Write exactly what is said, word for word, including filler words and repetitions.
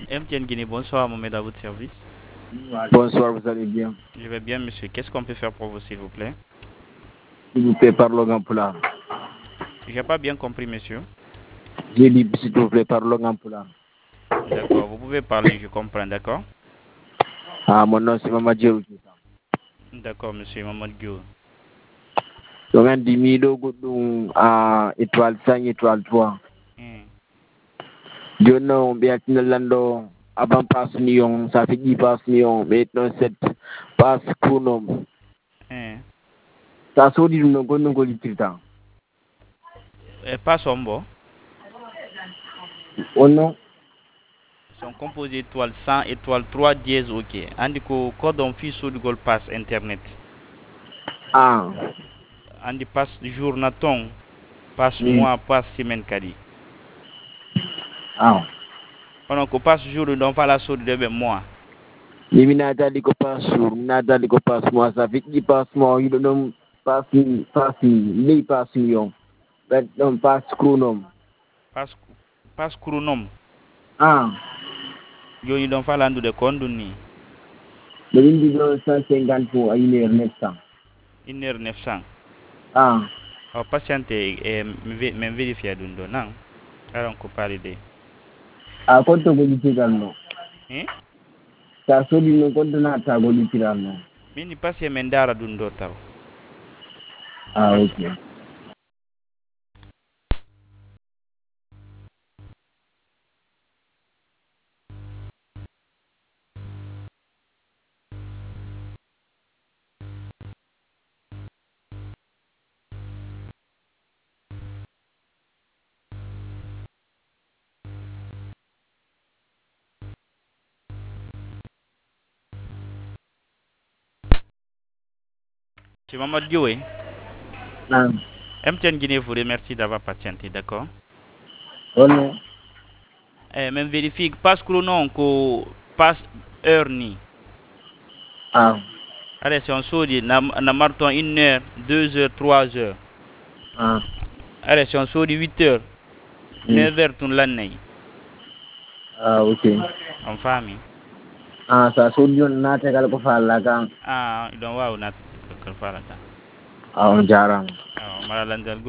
M T N Guinée, bonsoir, Mohamed à votre service. Bonsoir, vous allez bien? Je vais bien, monsieur. Qu'est-ce qu'on peut faire pour vous, s'il vous plaît? S'il vous plaît, parlons en pulaar. J'ai pas bien compris, monsieur. J'ai dit, s'il vous plaît, parlons en pulaar. D'accord, vous pouvez parler, je comprends, d'accord? Ah, mon nom c'est Mamadou Diéw. D'accord, monsieur Mamadou Diéw. Donc, on dit mille goudou à étoile cinq, étoile trois. Hmm. Jono, bien que lando avant passe nion, ça fait dix passe nion, maintenant sept passe chronom. Hmm. Ça se dit nous nous nous litrita. Eh, pas sombo. Oh non. Sont composés étoile cent, étoile trois, dièse, ok. Andi ko code on fi so du gol pass internet. Ah. Andi pass jour na ton, pass Mm. mois, pass semaine kadi. Ah. Pendant ko pass jour don fa la so de be mois. Ni minata di ko passe jour, minata di ko passe mois, ça fait dix passe mois, il donne passe passe ni passe nion. Ben non passe chronom. Pass pass chronom. Ah. Yo yi don fa la ndu de kondu ni. Le mille cent cinquante pour une heure neuf cents. une heure neuf cents. Ah. O patiente e men vérifier dun do nan. Alors ko parler de. A konto ko litiral no. Hein? Ta so di no konto na ta ko litiral no. Mini pass e men dara dun do taw. Ah, Pass. ok. C'est Mamadou Diéw. Eh? Ah. M T N Guinée vous remercie d'avoir patienté, d'accord? Oh non. Eh, même vérifie passe chrono ko passe heure ni. Ah. Allez, si on saudi na na marton une heure, deux heures, trois heures. Ah. Allez, si on saudi huit heures, Mm. neuf heures tun l'année. Ah, ok. En famille. Ah, sa so di na ta kala ko fa la kan. Ah, il doit voir na ka fara ta. Ah, on jaram. Ah, mara landal